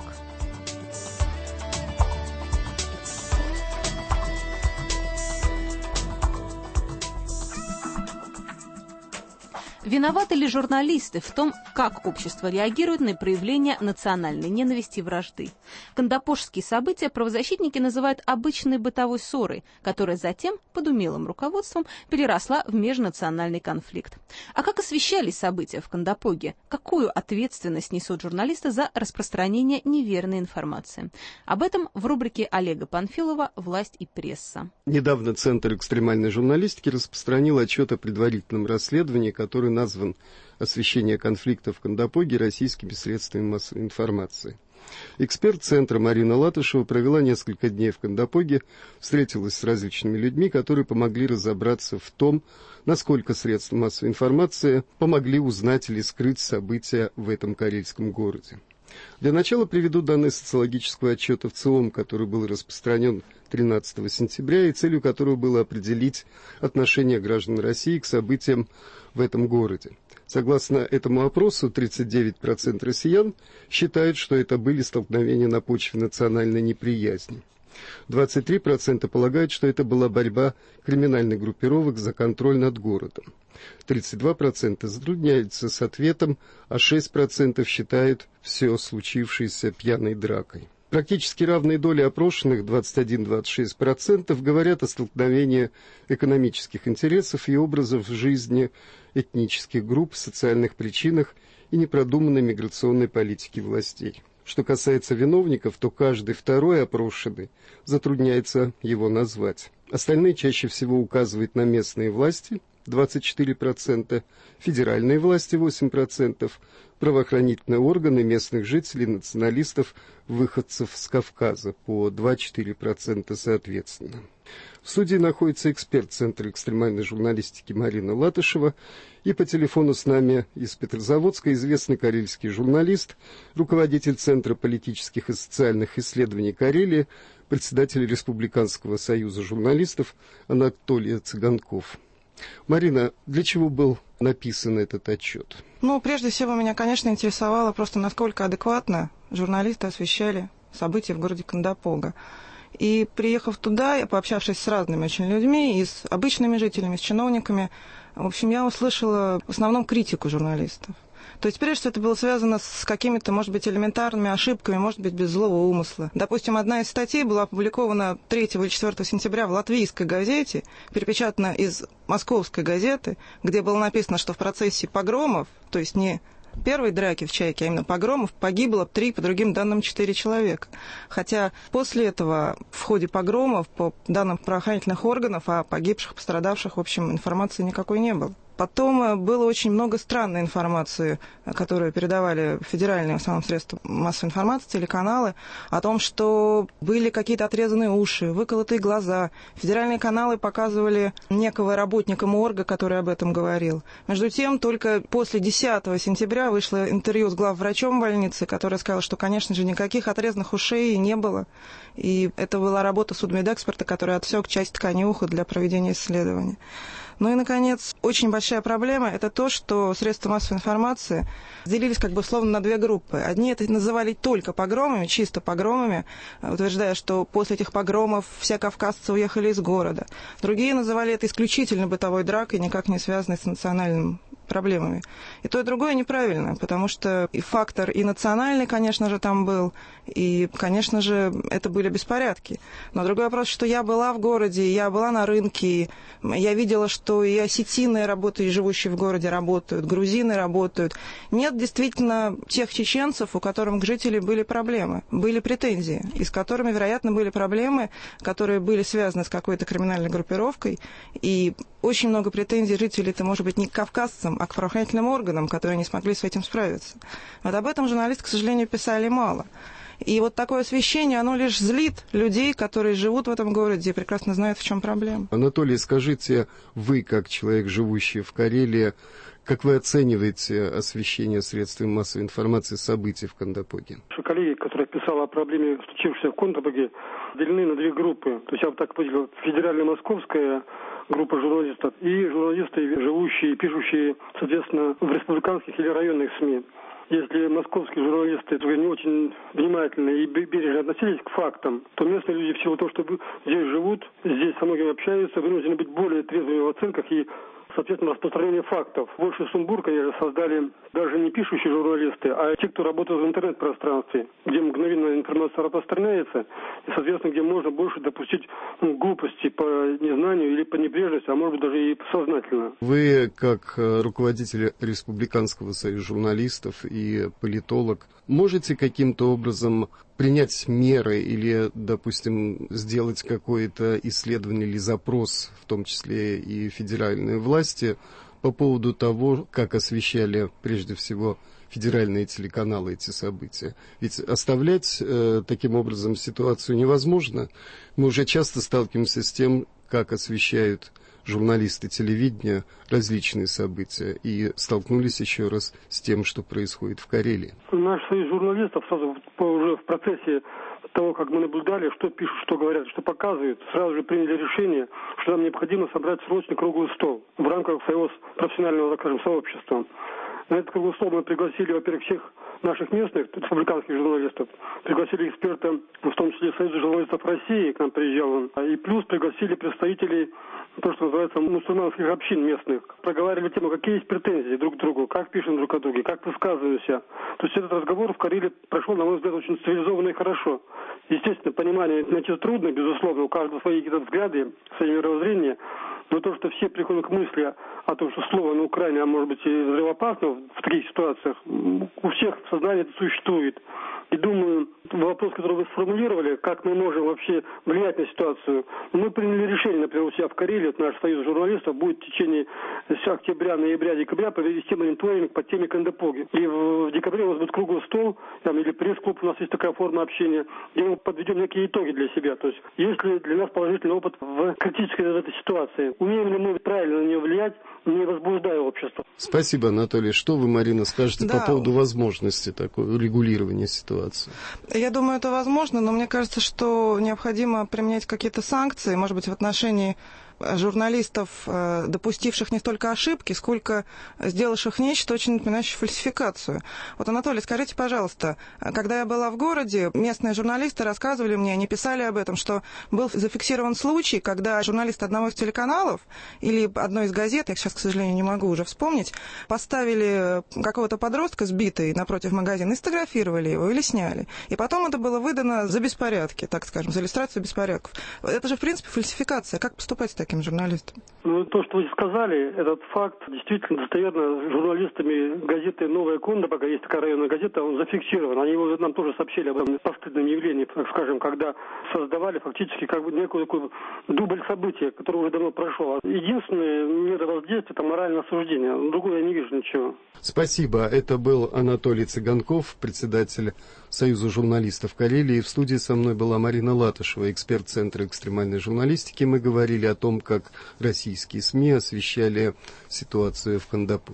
Виноваты ли журналисты в том, как общество реагирует на проявление национальной ненависти и вражды? Кандапошские события правозащитники называют обычной бытовой ссорой, которая затем, под умелым руководством, переросла в межнациональный конфликт. А как освещались события в Кандапоге? Какую ответственность несут журналисты за распространение неверной информации? Об этом в рубрике Олега Панфилова «Власть и пресса».
Недавно Центр экстремальной журналистики распространил отчет о предварительном расследовании, который назван «Освещение конфликта в Кандапоге российскими средствами массовой информации». Эксперт Центра Марина Латышева провела несколько дней в Кандапоге, встретилась с различными людьми, которые помогли разобраться в том, насколько средства массовой информации помогли узнать или скрыть события в этом карельском городе. Для начала приведу данные социологического отчета ВЦИОМ, который был распространен тринадцатого сентября и целью которого было определить отношение граждан России к событиям в этом городе. Согласно этому опросу, тридцать девять процентов россиян считают, что это были столкновения на почве национальной неприязни. двадцать три процента полагают, что это была борьба криминальных группировок за контроль над городом. тридцать два процента затрудняются с ответом, а шесть процентов считают все случившееся пьяной дракой. Практически равные доли опрошенных, двадцать один — двадцать шесть процентов, говорят о столкновении экономических интересов и образов жизни этнических групп, социальных причинах и непродуманной миграционной политики властей. Что касается виновников, то каждый второй опрошенный затрудняется его назвать. Остальные чаще всего указывают на местные власти, двадцать четыре процента, федеральные власти восемь процентов, правоохранительные органы, местных жителей, националистов, выходцев с Кавказа по два — четыре процента соответственно. В студии находится эксперт Центра экстремальной журналистики Марина Латышева, и по телефону с нами из Петрозаводска известный карельский журналист, руководитель Центра политических и социальных исследований Карелии, председатель Республиканского союза журналистов Анатолий Цыганков. Марина, для чего был написан этот отчет?
Ну, прежде всего, меня, конечно, интересовало просто, насколько адекватно журналисты освещали события в городе Кандапога. И, приехав туда, и пообщавшись с разными очень людьми, и с обычными жителями, с чиновниками, в общем, я услышала в основном критику журналистов. То есть, прежде всего, это было связано с какими-то, может быть, элементарными ошибками, может быть, без злого умысла. Допустим, одна из статей была опубликована третьего или четвёртого сентября в латвийской газете, перепечатана из московской газеты, где было написано, что в процессе погромов, то есть не первой драки в Чайке, а именно погромов, погибло три, по другим данным, четыре человека. Хотя после этого в ходе погромов, по данным правоохранительных органов, о погибших, пострадавших, в общем, информации никакой не было. Потом было очень много странной информации, которую передавали федеральные в основном средства массовой информации, телеканалы, о том, что были какие-то отрезанные уши, выколотые глаза. Федеральные каналы показывали некого работника морга, который об этом говорил. Между тем, только после десятого сентября вышло интервью с главврачом больницы, который сказал, что, конечно же, никаких отрезанных ушей не было. И это была работа судмедэксперта, который отсек часть ткани уха для проведения исследования. Ну и, наконец, очень большая проблема – это то, что средства массовой информации делились как бы словно на две группы. Одни это называли только погромами, чисто погромами, утверждая, что после этих погромов все кавказцы уехали из города. Другие называли это исключительно бытовой дракой, никак не связанной с национальным проблемами. И то, и другое неправильно, потому что и фактор и национальный, конечно же, там был, и, конечно же, это были беспорядки. Но другой вопрос, что я была в городе, я была на рынке, я видела, что и осетины работают, и живущие в городе работают, грузины работают. Нет действительно тех чеченцев, у которых к жителям были проблемы, были претензии, и с которыми, вероятно, были проблемы, которые были связаны с какой-то криминальной группировкой, и очень много претензий жителей, это может быть не к кавказцам, а к правоохранительным органам, которые не смогли с этим справиться. Вот об этом журналисты, к сожалению, писали мало. И вот такое освещение, оно лишь злит людей, которые живут в этом городе и прекрасно знают, в чем проблема.
Анатолий, скажите, вы, как человек, живущий в Карелии, как вы оцениваете освещение средствами массовой информации событий в Кандапоге?
Коллеги, которые писали о проблеме, случившейся в Кандапоге, делены на две группы. То есть я бы так поделил, федерально-московская группа журналистов и журналисты, живущие, пишущие, соответственно, в республиканских или районных СМИ. Если московские журналисты не очень внимательно и бережно относились к фактам, то местные люди в силу того, что здесь живут, здесь со многими общаются, вынуждены быть более трезвыми в оценках и, соответственно, распространение фактов. Больше сумбур, конечно, создали даже не пишущие журналисты, а те, кто работает в интернет-пространстве, где мгновенно информация распространяется, и, соответственно, где можно больше допустить ну, глупости по незнанию или по небрежности, а может быть даже и сознательно.
Вы, как руководитель Республиканского союза журналистов и политолог, можете каким-то образом принять меры или, допустим, сделать какое-то исследование или запрос, в том числе и федеральные власти, по поводу того, как освещали прежде всего федеральные телеканалы эти события? Ведь оставлять э, таким образом ситуацию невозможно. Мы уже часто сталкиваемся с тем, как освещают журналисты телевидения различные события, и столкнулись еще раз с тем, что происходит в Карелии.
Наш союз журналистов сразу уже в процессе того, как мы наблюдали, что пишут, что говорят, что показывают, сразу же приняли решение, что нам необходимо собрать срочный круглый стол в рамках своего профессионального, так скажем, сообщества. На этот круглый стол мы пригласили, во-первых, всех наших местных республиканских журналистов, пригласили эксперта, в том числе Союза журналистов России, к нам приезжал он, и плюс пригласили представителей, то, что называется, мусульманских общин местных. Проговаривали тему, какие есть претензии друг к другу, как пишем друг о друге, как высказываемся. То есть этот разговор в Карелии прошел, на мой взгляд, очень цивилизованно и хорошо. Естественно, понимание найти трудно, безусловно, у каждого свои какие-то взгляды, свои мировоззрения. Но то, что все приходят к мысли о том, что слово на Украине, а может быть и взрывоопасно в таких ситуациях, у всех в сознании это существует. И думаю, вопрос, который вы сформулировали, как мы можем вообще влиять на ситуацию, мы приняли решение, например, у себя в Карелии, наш союз журналистов будет в течение октября, ноября, декабря провести мониторинг по теме Кандапоги. И в декабре у нас будет круглый стол, там, или пресс-клуб, у нас есть такая форма общения, где мы подведем некие итоги для себя. То есть, есть ли для нас положительный опыт в критической в этой ситуации? Умеем ли мы правильно на нее влиять, не возбуждая общество?
Спасибо, Анатолий. Что вы, Марина, скажете
да.
по поводу возможности такого регулирования ситуации?
Я думаю, это возможно, но мне кажется, что необходимо применять какие-то санкции, может быть, в отношении журналистов, допустивших не столько ошибки, сколько сделавших нечто, очень напоминающее фальсификацию. Вот, Анатолий, скажите, пожалуйста, когда я была в городе, местные журналисты рассказывали мне, они писали об этом, что был зафиксирован случай, когда журналисты одного из телеканалов или одной из газет, я сейчас, к сожалению, не могу уже вспомнить, поставили какого-то подростка сбитый напротив магазина и сфотографировали его или сняли. И потом это было выдано за беспорядки, так скажем, за иллюстрацию беспорядков. Это же, в принципе, фальсификация. Как поступать с таким журналистом?
Ну, то, что вы сказали, этот факт действительно достоверно журналистами газеты «Новая Кандапога», есть такая районная газета, он зафиксирован. Они его нам тоже сообщили об этом постыдном явлении, так скажем, когда создавали фактически как бы некую такую дубль события, который уже давно прошел. Единственное мера воздействия — это моральное осуждение. Другое я не вижу ничего.
Спасибо. Это был Анатолий Цыганков, председатель Союза журналистов Карелии. В студии со мной была Марина Латышева, эксперт Центра экстремальной журналистики. Мы говорили о том, как российские СМИ освещали ситуацию в Кандапоге.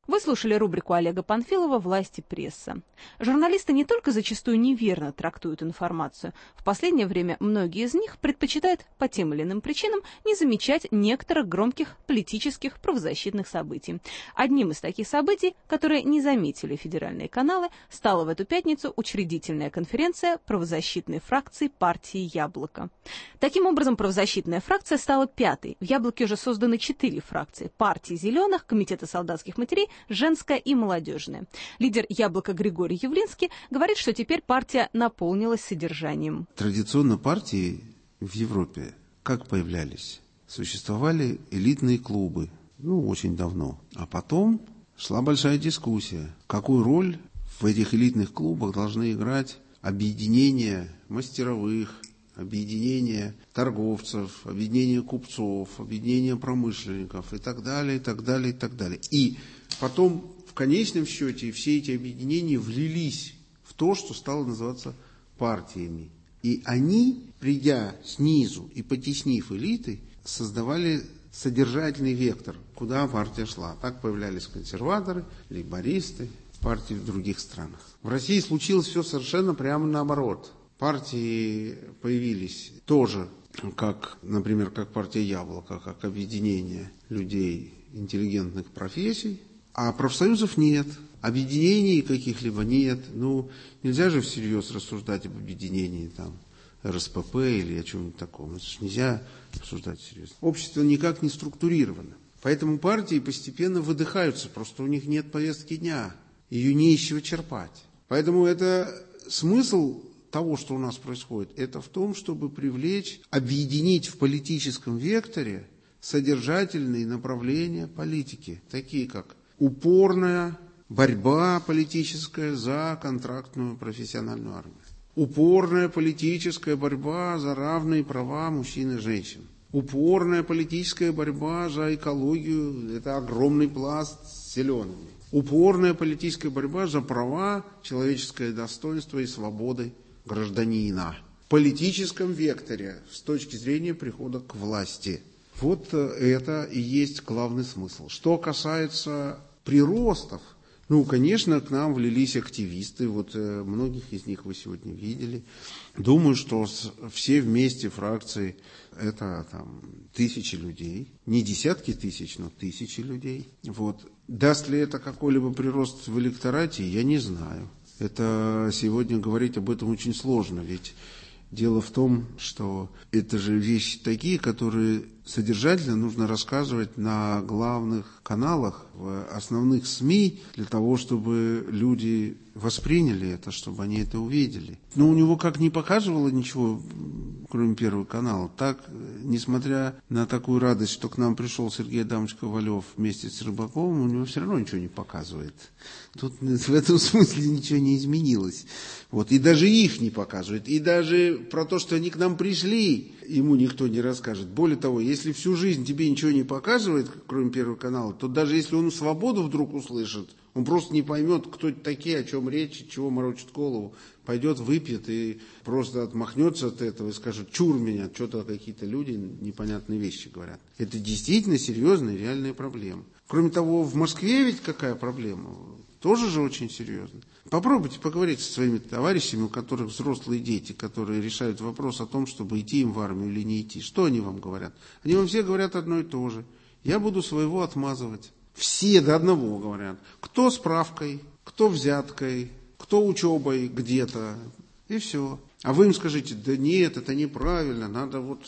Вы слушали рубрику Олега Панфилова «Власть и пресса». Журналисты не только зачастую неверно трактуют информацию. В последнее время многие из них предпочитают по тем или иным причинам не замечать некоторых громких политических правозащитных событий. Одним из таких событий, которые не заметили федеральные каналы, стала в эту пятницу учредительная конференция правозащитной фракции партии «Яблоко». Таким образом, правозащитная фракция стала пятой. В «Яблоке» уже созданы четыре фракции: партии «Зеленых», Комитета солдатских матерей, женская и молодежная. Лидер «Яблока» Григорий Явлинский говорит, что теперь партия наполнилась содержанием.
Традиционно партии в Европе как появлялись? Существовали элитные клубы, ну, очень давно. А потом шла большая дискуссия, какую роль в этих элитных клубах должны играть объединения мастеровых, объединение торговцев, объединение купцов, объединение промышленников и так далее, и так далее, и так далее. И потом, в конечном счете, все эти объединения влились в то, что стало называться партиями. И они, придя снизу и потеснив элиты, создавали содержательный вектор, куда партия шла. Так появлялись консерваторы, лейбористы, партии в других странах. В России случилось все совершенно прямо наоборот. Партии появились тоже, как, например, как партия «Яблоко», как объединение людей интеллигентных профессий, а профсоюзов нет, объединений каких-либо нет. Ну, нельзя же всерьез рассуждать об объединении там эр эс пэ пэ или о чем-нибудь таком. Это же нельзя обсуждать серьезно. Общество никак не структурировано. Поэтому партии постепенно выдыхаются, просто у них нет повестки дня, ее не из чего черпать. Поэтому это смысл того, что у нас происходит, это в том, чтобы привлечь, объединить в политическом векторе содержательные направления политики, такие как упорная борьба политическая за контрактную профессиональную армию, упорная политическая борьба за равные права мужчин и женщин, упорная политическая борьба за экологию, это огромный пласт с зелеными, упорная политическая борьба за права, человеческое достоинство и свободы гражданина. В политическом векторе с точки зрения прихода к власти. Вот это и есть главный смысл. Что касается приростов, ну, конечно, к нам влились активисты, вот многих из них вы сегодня видели. Думаю, что все вместе фракции это там тысячи людей, не десятки тысяч, но тысячи людей. Вот. Даст ли это какой-либо прирост в электорате, я не знаю. Это сегодня говорить об этом очень сложно, ведь дело в том, что это же вещи такие, которые содержательно нужно рассказывать на главных каналах, в основных СМИ, для того, чтобы люди восприняли это, чтобы они это увидели. Но у него как не показывало ничего, кроме Первого канала, так, несмотря на такую радость, что к нам пришел Сергей Адамович Ковалев вместе с Рыбаковым, у него все равно ничего не показывает. Тут в этом смысле ничего не изменилось. Вот. И даже их не показывает. И даже про то, что они к нам пришли, ему никто не расскажет. Более того, если всю жизнь тебе ничего не показывает, кроме Первого канала, то даже если он свободу вдруг услышит, он просто не поймет, кто это такие, о чем речь, чего морочит голову. Пойдет, выпьет и просто отмахнется от этого и скажет: чур меня, что-то какие-то люди непонятные вещи говорят. Это действительно серьезная, реальная проблема. Кроме того, в Москве ведь какая проблема? Тоже же очень серьезно. Попробуйте поговорить со своими товарищами, у которых взрослые дети, которые решают вопрос о том, чтобы идти им в армию или не идти. Что они вам говорят? Они вам все говорят одно и то же. Я буду своего отмазывать. Все до одного говорят. Кто справкой, кто взяткой, кто учебой где-то. И все. А вы им скажите: да нет, это неправильно, надо вот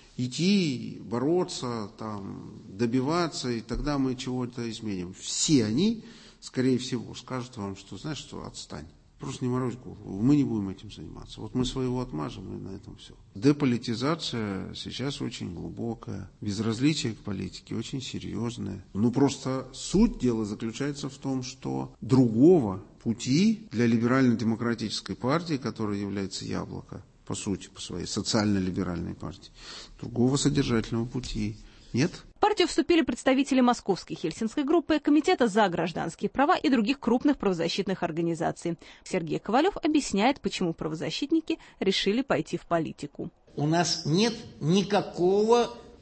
идти, бороться, там, добиваться, и тогда мы чего-то изменим. Все они, скорее всего, скажут вам, что, знаешь что, отстань. Просто не морозь голову. Мы не будем этим заниматься. Вот мы своего отмажем, и на этом все. Деполитизация сейчас очень глубокая. Безразличие к политике очень серьезное. Ну, просто суть дела заключается в том, что другого пути для либерально-демократической партии, которая является «Яблоко», по сути, по своей социально-либеральной партии, другого содержательного пути нет.
В партию вступили представители Московской Хельсинской группы, Комитета за гражданские права и других крупных правозащитных организаций. Сергей Ковалев объясняет, почему правозащитники решили пойти в политику.
У нас нет никакого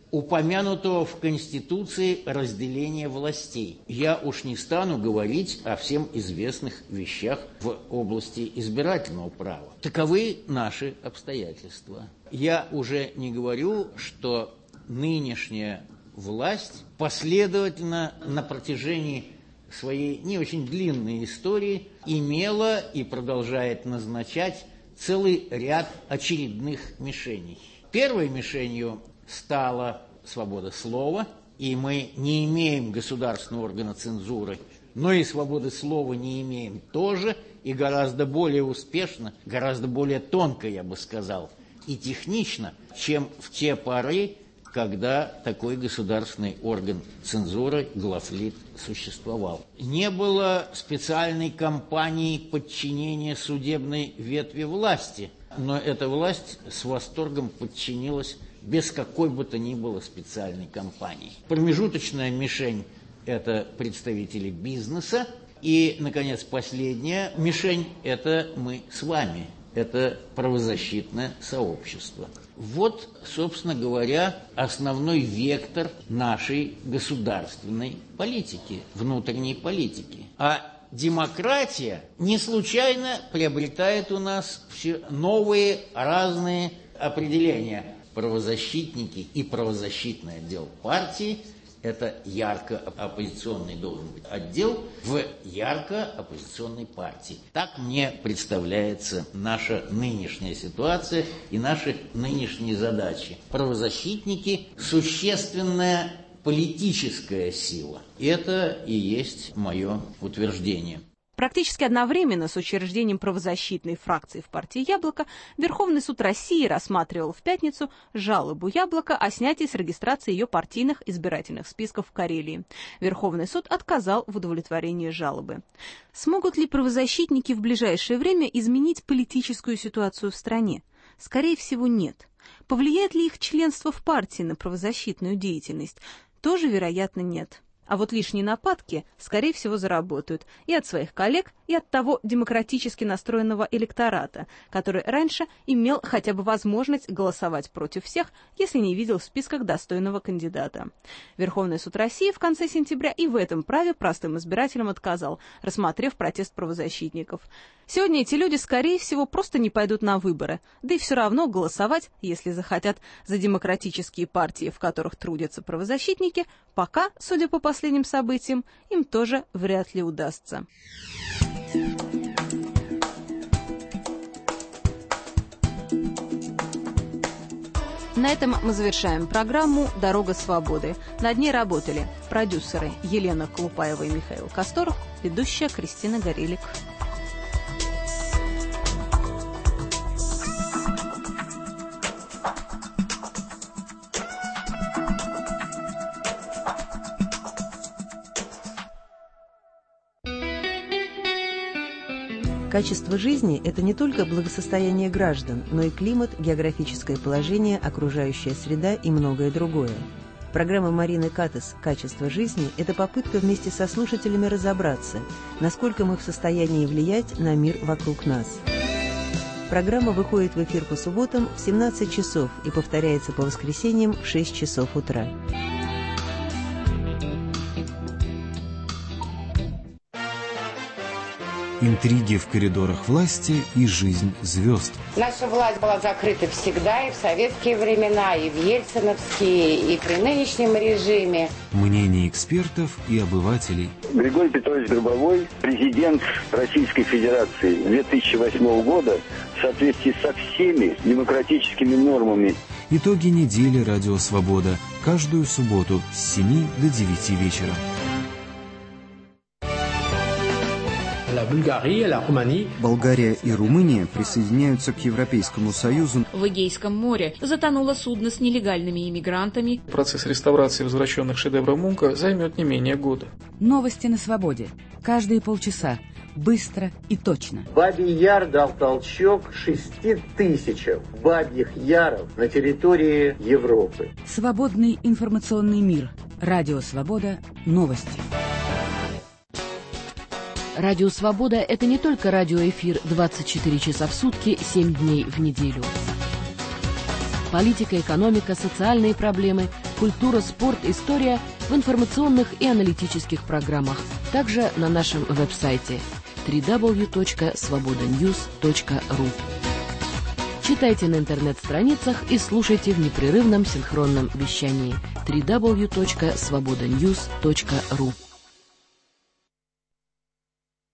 упомянутого в Конституции разделения властей. Я уж не стану говорить о всем известных вещах в области избирательного права. Таковы наши обстоятельства. Я уже не говорю, что нынешняя власть последовательно на протяжении своей не очень длинной истории имела и продолжает назначать целый ряд очередных мишеней. Первой мишенью стала свобода слова, и мы не имеем государственного органа цензуры, но и свободы слова не имеем тоже, и гораздо более успешно, гораздо более тонко, я бы сказал, и технично, чем в те поры, когда такой государственный орган цензуры, главлит, существовал. Не было специальной кампании подчинения судебной ветви власти, но эта власть с восторгом подчинилась без какой бы то ни было специальной кампании. Промежуточная мишень – это представители бизнеса. И, наконец, последняя мишень – это мы с вами. Это правозащитное сообщество. Вот, собственно говоря, основной вектор нашей государственной политики, внутренней политики. А демократия не случайно приобретает у нас все новые разные определения. Правозащитники и правозащитный отдел партии – это ярко оппозиционный должен быть отдел в ярко оппозиционной партии. Так мне представляется наша нынешняя ситуация и наши нынешние задачи. Правозащитники – существенная политическая сила. И это и есть мое утверждение.
Практически одновременно с учреждением правозащитной фракции в партии «Яблоко» Верховный суд России рассматривал в пятницу жалобу «Яблоко» о снятии с регистрации ее партийных избирательных списков в Карелии. Верховный суд отказал в удовлетворении жалобы. Смогут ли правозащитники в ближайшее время изменить политическую ситуацию в стране? Скорее всего, нет. Повлияет ли их членство в партии на правозащитную деятельность? Тоже, вероятно, нет. А вот лишние нападки, скорее всего, заработают и от своих коллег, и от того демократически настроенного электората, который раньше имел хотя бы возможность голосовать против всех, если не видел в списках достойного кандидата. Верховный суд России в конце сентября и в этом праве простым избирателям отказал, рассмотрев протест правозащитников. Сегодня эти люди, скорее всего, просто не пойдут на выборы, да и все равно голосовать, если захотят, за демократические партии, в которых трудятся правозащитники, пока, судя по последним событиям, им тоже вряд ли удастся. На этом мы завершаем программу «Дорога свободы». Над ней работали продюсеры Елена Колупаева и Михаил Касторов, ведущая Кристина Горелик.
Качество жизни – это не только благосостояние граждан, но и климат, географическое положение, окружающая среда и многое другое. Программа Марины Катас «Качество жизни» – это попытка вместе со слушателями разобраться, насколько мы в состоянии влиять на мир вокруг нас. Программа выходит в эфир по субботам в семнадцать часов и повторяется по воскресеньям в шесть часов утра.
Интриги в коридорах власти и жизнь звезд.
Наша власть была закрыта всегда, и в советские времена, и в ельциновские, и при нынешнем режиме.
Мнения экспертов и обывателей.
Григорий Петрович Гробовой, президент Российской Федерации две тысячи восьмого года, в соответствии со всеми демократическими нормами.
Итоги недели «Радио Свобода» каждую субботу с семи до девяти вечера.
Болгария и Румыния присоединяются к Европейскому Союзу.
В Эгейском море затонуло судно с нелегальными иммигрантами.
Процесс реставрации возвращенных шедевров Мунка займет не менее года.
Новости на свободе. Каждые полчаса. Быстро и точно.
Бабий Яр дал толчок шести тысячам бабьих яров на территории Европы.
Свободный информационный мир. Радио Свобода. Новости. Радио Свобода – это не только радиоэфир двадцать четыре часа в сутки, семь дней в неделю. Политика, экономика, социальные проблемы – культура, спорт, история в информационных и аналитических программах. Также на нашем веб-сайте дабл ю дабл ю дабл ю точка свобода ньюс точка ру. Читайте на интернет-страницах и слушайте в непрерывном синхронном вещании дабл ю дабл ю дабл ю точка свобода ньюс точка ру.